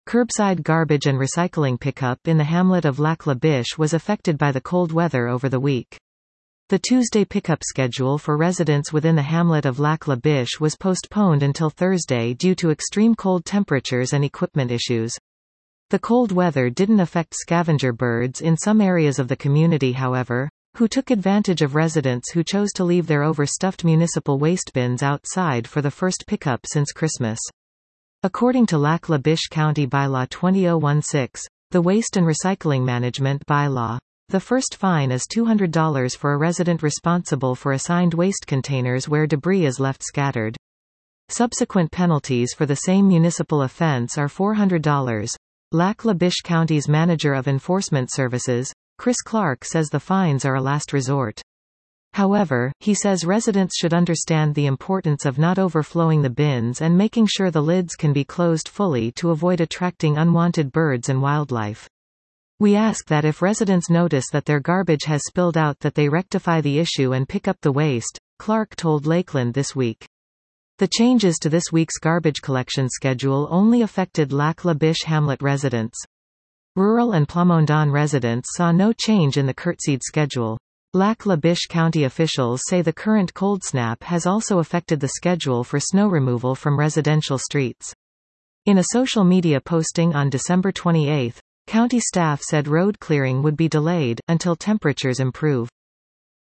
Curbside garbage and recycling pickup in the hamlet of Lac La Biche was affected by the cold weather over the week. The Tuesday pickup schedule for residents within the hamlet of Lac La Biche was postponed until Thursday due to extreme cold temperatures and equipment issues. The cold weather didn't affect scavenger birds in some areas of the community, however, who took advantage of residents who chose to leave their overstuffed municipal waste bins outside for the first pickup since Christmas. According to Lac La Biche County Bylaw 20016, the Waste and Recycling Management Bylaw, the first fine is $200 for a resident responsible for assigned waste containers where debris is left scattered. Subsequent penalties for the same municipal offense are $400. Lac La Biche County's Manager of Enforcement Services, Chris Clark, says the fines are a last resort. However, he says residents should understand the importance of not overflowing the bins and making sure the lids can be closed fully to avoid attracting unwanted birds and wildlife. We ask that if residents notice that their garbage has spilled out that they rectify the issue and pick up the waste, Clark told Lakeland this week. The changes to this week's garbage collection schedule only affected Lac La Biche hamlet residents. Rural and Plamondon residents saw no change in the curtsied schedule. Lac La Biche County officials say the current cold snap has also affected the schedule for snow removal from residential streets. In a social media posting on December 28, county staff said road clearing would be delayed until temperatures improve.